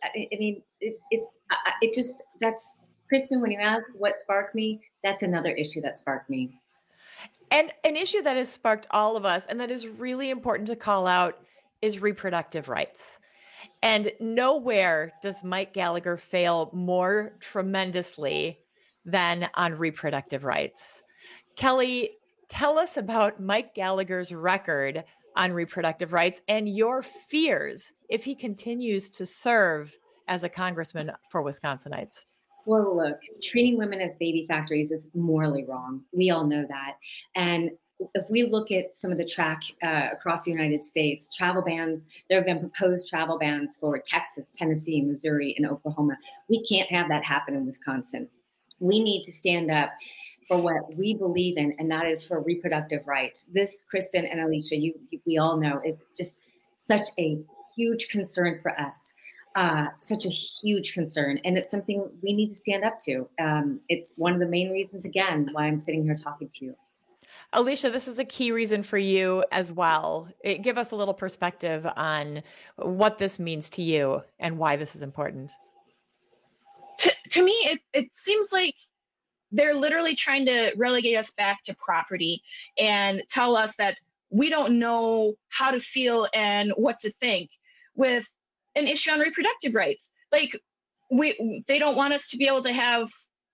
that's, Kristen, when you ask what sparked me, that's another issue that sparked me. And an issue that has sparked all of us, and that is really important to call out, is reproductive rights. And nowhere does Mike Gallagher fail more tremendously than on reproductive rights. Kelly, tell us about Mike Gallagher's record on reproductive rights and your fears if he continues to serve as a congressman for Wisconsinites. Well, look, treating women as baby factories is morally wrong. We all know that. And if we look at some of the track across the United States, travel bans, there have been proposed travel bans for Texas, Tennessee, Missouri, and Oklahoma. We can't have that happen in Wisconsin. We need to stand up for what we believe in, and that is for reproductive rights. This, Kristen and Alicia, we all know, is just such a huge concern for us. Such a huge concern. And it's something we need to stand up to. It's one of the main reasons, again, why I'm sitting here talking to you. Alicia, this is a key reason for you as well. Give us a little perspective on what this means to you and why this is important. To me, it seems like they're literally trying to relegate us back to property and tell us that we don't know how to feel and what to think with an issue on reproductive rights. Like they don't want us to be able to have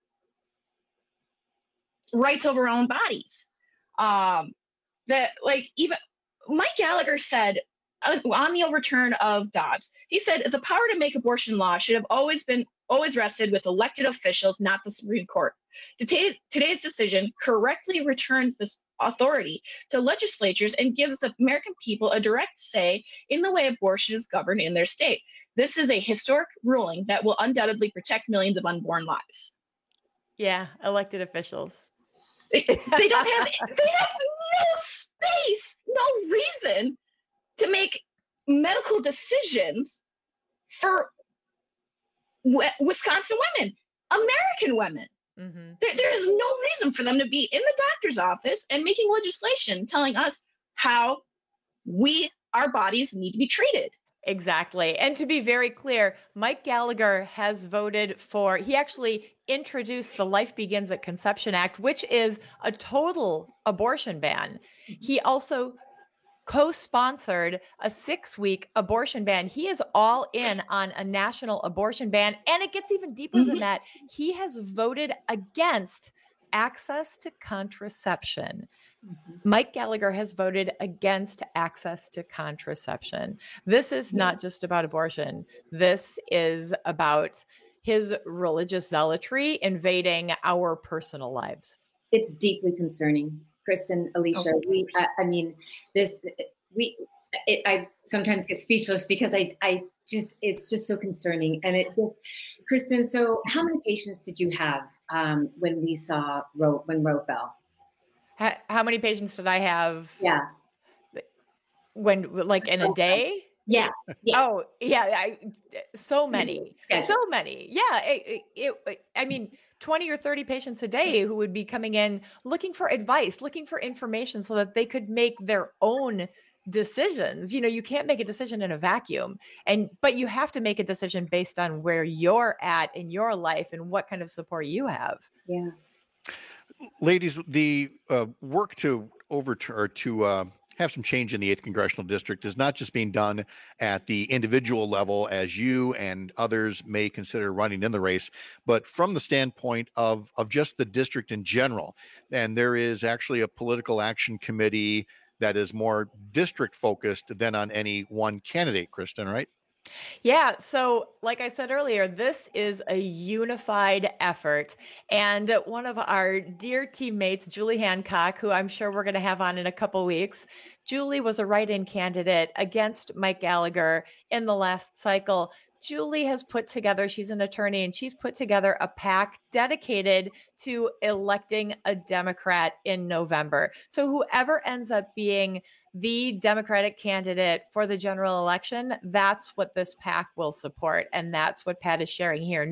rights over our own bodies. That like even Mike Gallagher said on the overturn of Dobbs, he said the power to make abortion law should have always rested with elected officials, not the Supreme Court. Today's decision correctly returns this authority to legislatures and gives the American people a direct say in the way abortion is governed in their state. This is a historic ruling that will undoubtedly protect millions of unborn lives. Yeah, elected officials. They have no space, no reason to make medical decisions for Wisconsin women, American women. Mm-hmm. There's no reason for them to be in the doctor's office and making legislation telling us how our bodies need to be treated. Exactly. And to be very clear, Mike Gallagher has voted for, he actually introduced the Life Begins at Conception Act, which is a total abortion ban. He also co-sponsored a 6-week abortion ban. He is all in on a national abortion ban. And it gets even deeper than that. He has voted against access to contraception. Mike Gallagher has voted against access to contraception. This is not just about abortion. This is about his religious zealotry invading our personal lives. It's deeply concerning, Kristen, Alicia. I sometimes get speechless because it's just so concerning. And Kristen, so how many patients did you have when we saw when Roe fell? How many patients did I have? Yeah. When, like, in a day? Yeah. Oh, yeah. So many. So many. Yeah. I mean, 20 or 30 patients a day who would be coming in looking for advice, looking for information so that they could make their own decisions. You know, you can't make a decision in a vacuum, but you have to make a decision based on where you're at in your life and what kind of support you have. Yeah. Ladies, the work to overturn or to have some change in the 8th Congressional District is not just being done at the individual level, as you and others may consider running in the race, but from the standpoint of just the district in general. And there is actually a political action committee that is more district focused than on any one candidate, Kristen, right? Yeah. So like I said earlier, this is a unified effort. And one of our dear teammates, Julie Hancock, who I'm sure we're going to have on in a couple weeks, Julie was a write-in candidate against Mike Gallagher in the last cycle. Julie has put together, she's an attorney, and she's put together a PAC dedicated to electing a Democrat in November. So whoever ends up being the Democratic candidate for the general election, that's what this PAC will support. And that's what Pat is sharing here.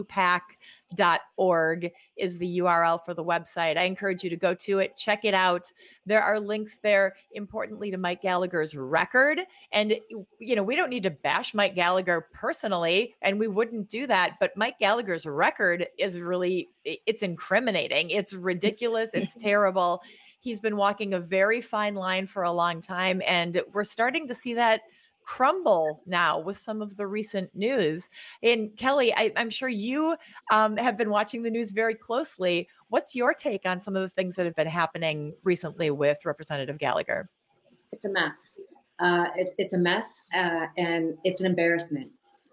newbluepac.org is the URL for the website. I encourage you to go to it, check it out. There are links there, importantly, to Mike Gallagher's record. And, you know, we don't need to bash Mike Gallagher personally, and we wouldn't do that. But Mike Gallagher's record is really, it's incriminating. It's ridiculous. It's terrible. He's been walking a very fine line for a long time, and we're starting to see that crumble now with some of the recent news. And Kelly, I'm sure you have been watching the news very closely. What's your take on some of the things that have been happening recently with Representative Gallagher? It's a mess. It's a mess, and it's an embarrassment.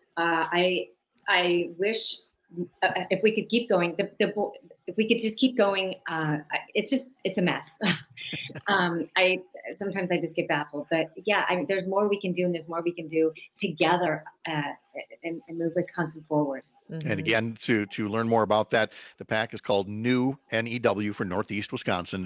I wish if we could keep going. If we could just keep going, it's a mess. Sometimes I just get baffled, but yeah, there's more we can do, and there's more we can do together and move Wisconsin forward. Mm-hmm. And again, to learn more about that, the PAC is called NEW, N-E-W for Northeast Wisconsin,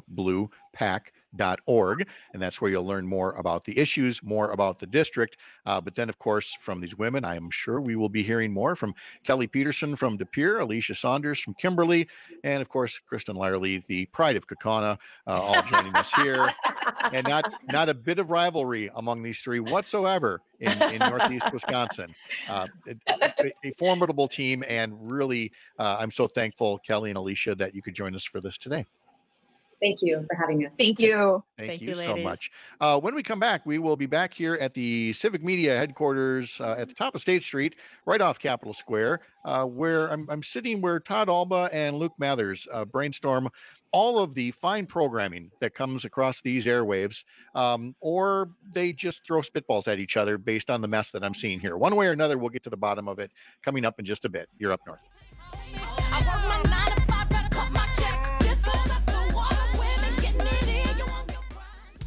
newbluepac.org. And that's where you'll learn more about the issues, more about the district. But then, of course, from these women, I am sure we will be hearing more from Kelly Peterson from De Pere, Alicia Saunders from Kimberly, and of course, Kristen Lyerly, the pride of Kaukauna, all joining us here. And not a bit of rivalry among these three whatsoever in Northeast Wisconsin. A formidable team, and really, I'm so thankful, Kelly and Alicia, that you could join us for this today. Thank you for having us. Thank you. Thank you so much. When we come back, we will be back here at the Civic Media headquarters at the top of State Street, right off Capitol Square, where I'm sitting where Todd Alba and Luke Mathers brainstorm all of the fine programming that comes across these airwaves, or they just throw spitballs at each other based on the mess that I'm seeing here. One way or another, we'll get to the bottom of it coming up in just a bit. You're up north.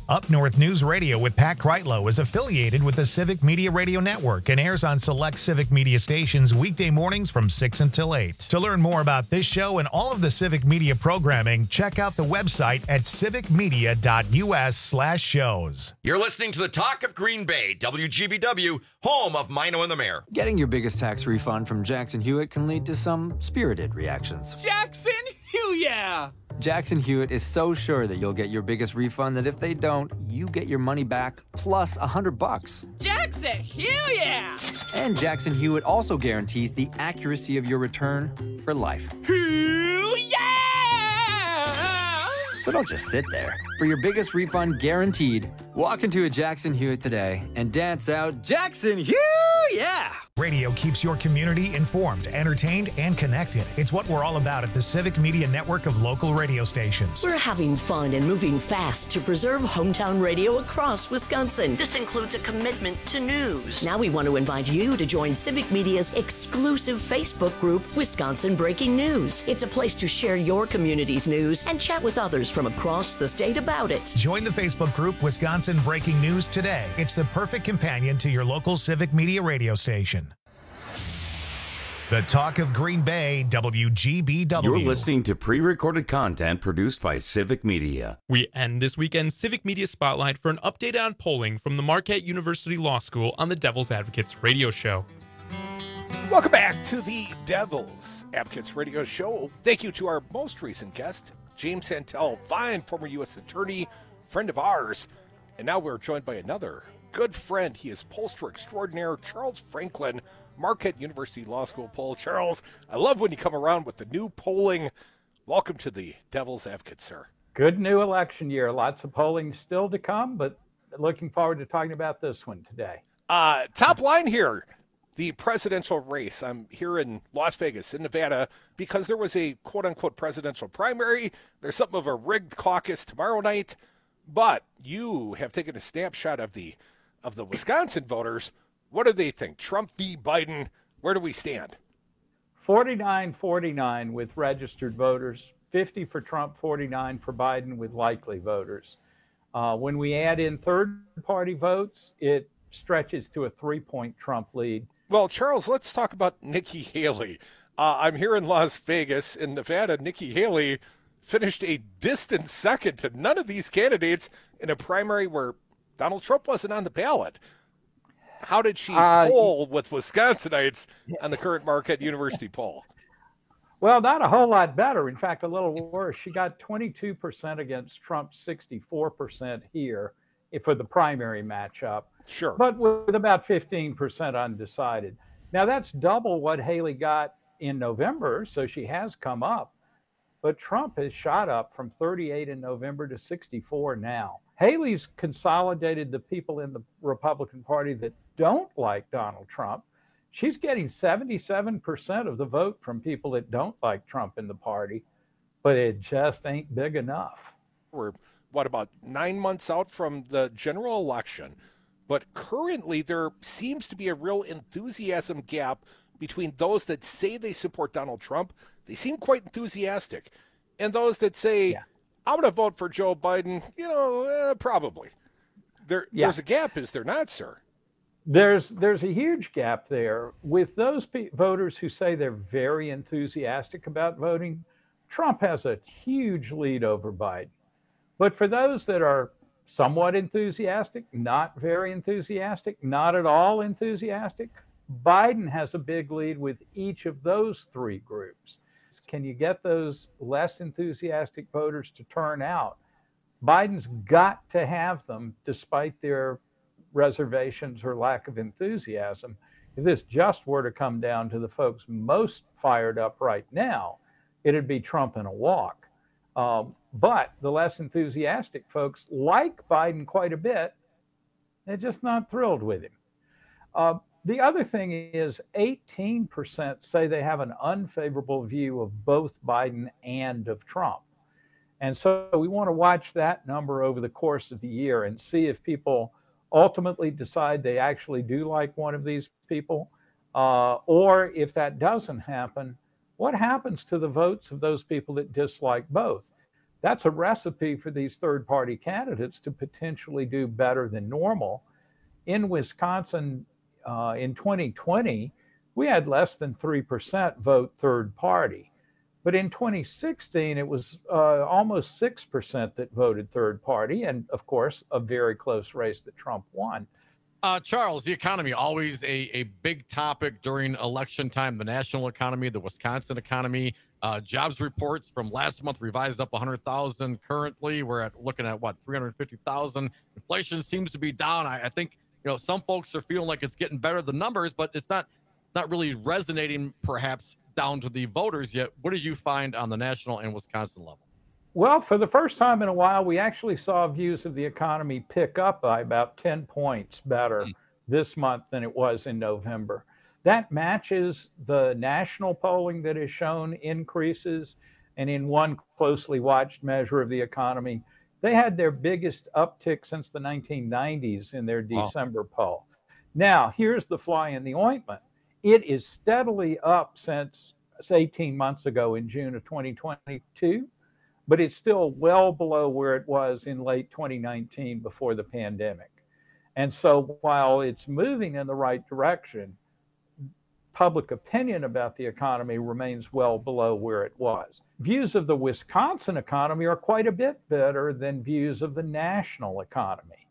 Up North News Radio with Pat Kreitlow is affiliated with the Civic Media Radio Network and airs on select Civic Media stations weekday mornings from 6 until 8. To learn more about this show and all of the Civic Media programming, check out the website at civicmedia.us/shows. You're listening to the Talk of Green Bay, WGBW, home of Mino and the Mayor. Getting your biggest tax refund from Jackson Hewitt can lead to some spirited reactions. Jackson Hewitt! Jackson Hewitt is so sure that you'll get your biggest refund that if they don't, you get your money back plus $100. Jackson Hewitt! And Jackson Hewitt also guarantees the accuracy of your return for life. So don't just sit there. For your biggest refund guaranteed, walk into a Jackson Hewitt today and dance out Jackson Hewitt! Yeah! Radio keeps your community informed, entertained, and connected. It's what we're all about at the Civic Media Network of local radio stations. We're having fun and moving fast to preserve hometown radio across Wisconsin. This includes a commitment to news. Now we want to invite you to join Civic Media's exclusive Facebook group, Wisconsin Breaking News. It's a place to share your community's news and chat with others from across the state about it. Join the Facebook group Wisconsin Breaking News today. It's the perfect companion to your local Civic Media radio station. The Talk of Green Bay, WGBW. You're listening to pre-recorded content produced by Civic Media. We end this weekend's Civic Media Spotlight for an update on polling from the Marquette University Law School on the Devil's Advocates radio show. Welcome back to the Devil's Advocates radio show. Thank you to our most recent guest, James Santel, fine former U.S. attorney, friend of ours. And now we're joined by another good friend. He is pollster extraordinaire, Charles Franklin, Marquette University Law School poll. Charles, I love when you come around with the new polling. Welcome to the Devil's Advocate, sir. Good new election year. Lots of polling still to come, but looking forward to talking about this one today. Top line here, the presidential race. I'm here in Las Vegas, in Nevada, because there was a quote-unquote presidential primary. There's something of a rigged caucus tomorrow night, but you have taken a snapshot of the Wisconsin voters. What do they think? Trump v. Biden, where do we stand? 49-49 with registered voters, 50 for Trump, 49 for Biden with likely voters. When we add in third-party votes, it stretches to a 3-point Trump lead. Well, Charles, let's talk about Nikki Haley. I'm here in Las Vegas. In Nevada, Nikki Haley finished a distant second to none of these candidates in a primary where Donald Trump wasn't on the ballot. How did she poll with Wisconsinites on the current Marquette University poll? Well, not a whole lot better. In fact, a little worse. She got 22% against Trump's 64% here for the primary matchup. Sure. But with about 15% undecided. Now, that's double what Haley got in November, so she has come up. But Trump has shot up from 38 in November to 64 now. Haley's consolidated the people in the Republican Party that don't like Donald Trump. She's getting 77% of the vote from people that don't like Trump in the party, but it just ain't big enough. We're, about 9 months out from the general election, but currently there seems to be a real enthusiasm gap between those that say they support Donald Trump. They seem quite enthusiastic. And those that say, I'm going to vote for Joe Biden, probably. There's a gap, is there not, sir? There's a huge gap there. With those voters who say they're very enthusiastic about voting, Trump has a huge lead over Biden. But for those that are somewhat enthusiastic, not very enthusiastic, not at all enthusiastic, Biden has a big lead with each of those three groups. Can you get those less enthusiastic voters to turn out? Biden's got to have them despite their reservations or lack of enthusiasm. If this just were to come down to the folks most fired up right now, it'd be Trump in a walk. But the less enthusiastic folks like Biden quite a bit. They're just not thrilled with him. The other thing is 18% say they have an unfavorable view of both Biden and of Trump. And so we want to watch that number over the course of the year and see if people ultimately decide they actually do like one of these people, or if that doesn't happen, what happens to the votes of those people that dislike both? That's a recipe for these third-party candidates to potentially do better than normal. In Wisconsin, in 2020, we had less than 3% vote third party. But in 2016, it was almost 6% that voted third party. And of course, a very close race that Trump won. Charles, the economy, always a big topic during election time, the national economy, the Wisconsin economy. Jobs reports from last month revised up 100,000. Currently, we're looking at 350,000. Inflation seems to be down. I think, some folks are feeling like it's getting better, the numbers, but it's not really resonating perhaps down to the voters yet. What did you find on the national and Wisconsin level? Well, for the first time in a while, we actually saw views of the economy pick up by about 10 points better this month than it was in November. That matches the national polling that has shown increases. And in one closely watched measure of the economy, they had their biggest uptick since the 1990s in their December poll. Now, here's the fly in the ointment. It is steadily up since 18 months ago in June of 2022, but it's still well below where it was in late 2019 before the pandemic. And so while it's moving in the right direction, public opinion about the economy remains well below where it was. Views of the Wisconsin economy are quite a bit better than views of the national economy.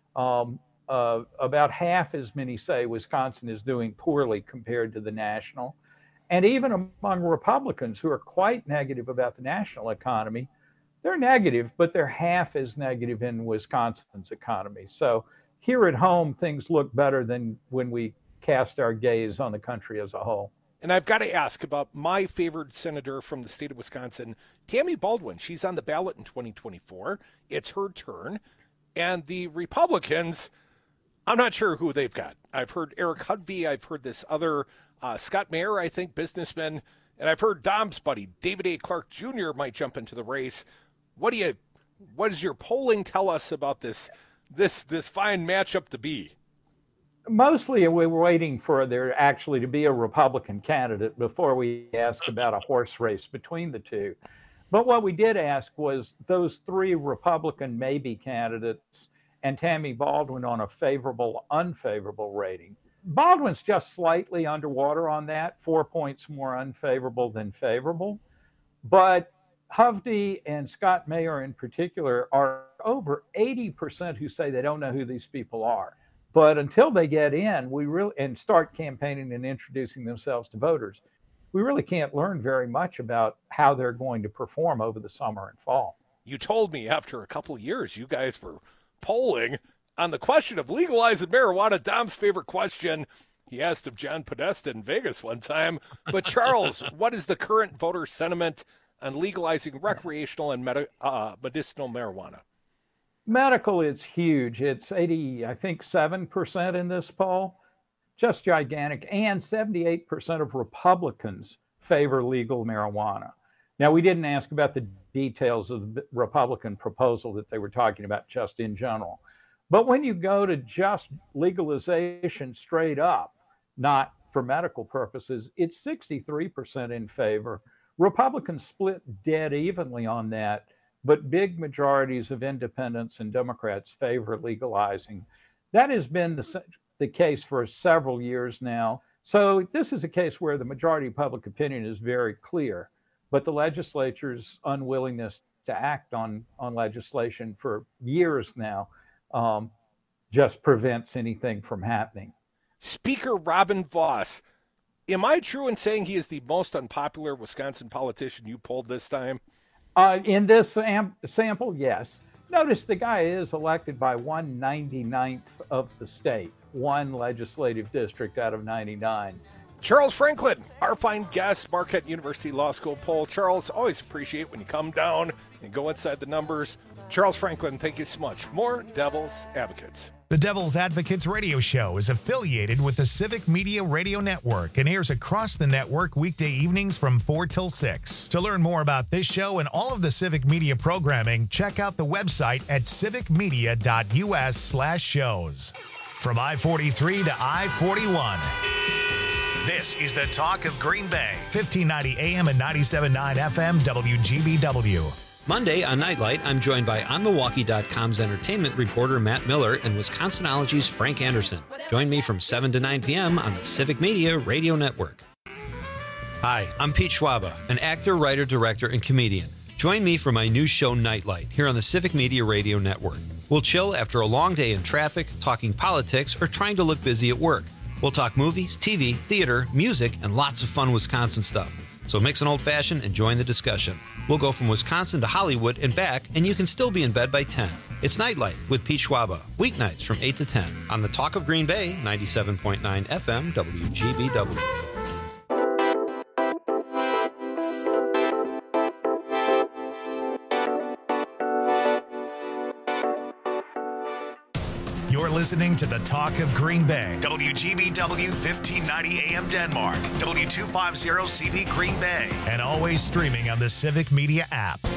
About half as many say Wisconsin is doing poorly compared to the national. And even among Republicans who are quite negative about the national economy, they're negative, but they're half as negative in Wisconsin's economy. So here at home, things look better than when we cast our gaze on the country as a whole. And I've got to ask about my favorite senator from the state of Wisconsin, Tammy Baldwin. She's on the ballot in 2024. It's her turn. And the Republicans, I'm not sure who they've got. I've heard Eric Hudvey. I've heard this other Scott Mayer, I think, businessman. And I've heard Dom's buddy, David A. Clark Jr. might jump into the race. What does your polling tell us about this fine matchup to be? Mostly we were waiting for there actually to be a Republican candidate before we asked about a horse race between the two. But what we did ask was those three Republican maybe candidates and Tammy Baldwin on a favorable, unfavorable rating. Baldwin's just slightly underwater on that, 4 points more unfavorable than favorable. But Hovde and Scott Mayer in particular are over 80% who say they don't know who these people are. But until they get in, and start campaigning and introducing themselves to voters, we really can't learn very much about how they're going to perform over the summer and fall. You told me after a couple of years, you guys were polling on the question of legalizing marijuana. Dom's favorite question. He asked of John Podesta in Vegas one time. But Charles, what is the current voter sentiment on legalizing recreational and medicinal marijuana? Medical, it's huge. It's 7% in this poll, just gigantic. And 78% of Republicans favor legal marijuana. Now, we didn't ask about the details of the Republican proposal that they were talking about just in general. But when you go to just legalization straight up, not for medical purposes, it's 63% in favor. Republicans split dead evenly on that, but big majorities of independents and Democrats favor legalizing. That has been the case for several years now. So this is a case where the majority of public opinion is very clear, but the legislature's unwillingness to act on legislation for years now just prevents anything from happening. Speaker Robin Vos, am I true in saying he is the most unpopular Wisconsin politician you polled this time? In this sample, yes. Notice the guy is elected by 1/99th of the state, one legislative district out of 99. Charles Franklin, our fine guest, Marquette University Law School poll. Charles, always appreciate when you come down and go inside the numbers. Charles Franklin, thank you so much. More Devil's Advocates. The Devil's Advocates radio show is affiliated with the Civic Media Radio Network and airs across the network weekday evenings from 4 till 6. To learn more about this show and all of the Civic Media programming, check out the website at civicmedia.us/shows. From I-43 to I-41. This is the talk of Green Bay, 1590 AM and 97.9 FM WGBW. Monday on Nightlight, I'm joined by OnMilwaukee.com's entertainment reporter Matt Miller and Wisconsinology's Frank Anderson. Join me from 7 to 9 p.m. on the Civic Media Radio Network. Hi, I'm Pete Schwaba, an actor, writer, director, and comedian. Join me for my new show Nightlight here on the Civic Media Radio Network. We'll chill after a long day in traffic, talking politics, or trying to look busy at work. We'll talk movies, TV, theater, music, and lots of fun Wisconsin stuff. So mix an old-fashioned and join the discussion. We'll go from Wisconsin to Hollywood and back, and you can still be in bed by 10. It's Nightlight with Pete Schwaba, weeknights from 8 to 10 on the Talk of Green Bay, 97.9 FM, WGBW. You're listening to the Talk of Green Bay. WGBW 1590 AM Denmark. W250 CD Green Bay. And always streaming on the Civic Media app.